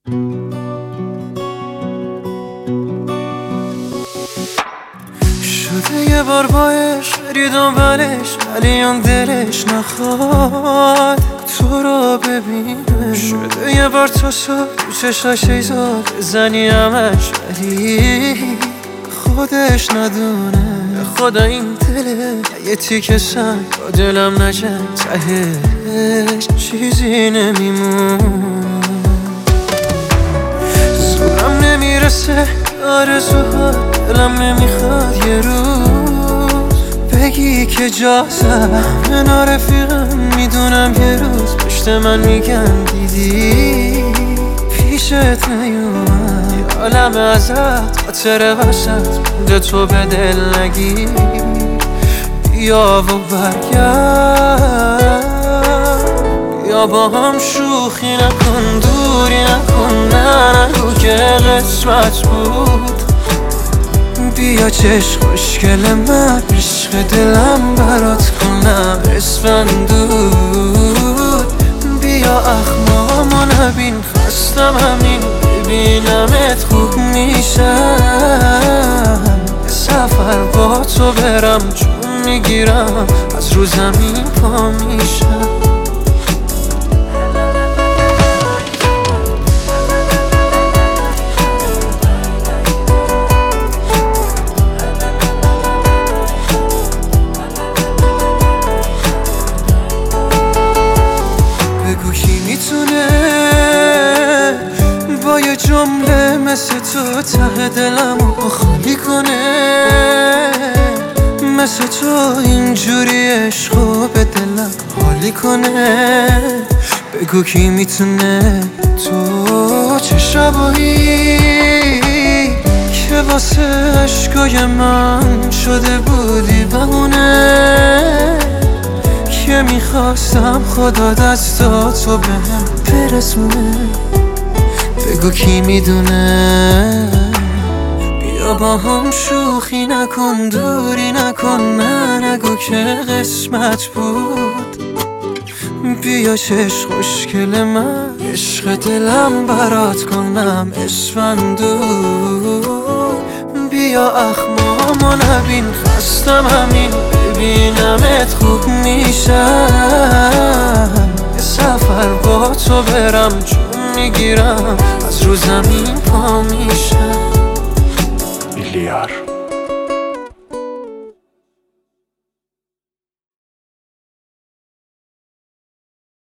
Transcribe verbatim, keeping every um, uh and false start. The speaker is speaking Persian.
شده یه بار باش بری دنبالش، ولی اون دلش نخواد تو رو ببینه. شده یه بار تو شد تو چشاش ایزاد بزنی همش، ولی خودش ندونه. خدا این دله یه تیکه سنگ با دلم نجنگ، تهش چیزی نمیمون. زورم نمیرسه آرزوها، دلم نمیخواد یه روز بگی که جا زد. من رفیقم میدونم یه روز پشت من میگن دیدی پیشت نیومد. یه عالم ازت خاطره وسط مونده، تو به دل نگیر. بیا و برگرد، بیا با هم شوخی نکن، دوری نکن، نه نگو که قسمت بود. بیا چشم خوشگل من، عشق دلم برات کنم اسفندود. بیا اخمامو نبین، خستم همین ببینمت خوب میشم. سفر با تو برم چون میگیرم از رو زمین پا میشم. بگو کی میتونه با یه جمله مثل تو ته دلمو خالی کنه، مثل تو اینجوری عشقو به دلم حالی کنه. بگو کی میتونه تو چه شبایی که واسه عشقای من شده بودی بهونه، که میخواستم خدا دستاتو بهم برسونه. بگو کی میدونه، بیا با هم شوخی نکن، دوری نکن، نه نگو که قسمت بود. بیا چشم خوشگل من، عشق دلم برات کنم اسفندود. بیا اخمامو نبین، خستم همین ببینمت خوب میشم. سفر با تو برم چون میگیرم از رو زمین پا میشم. میلیار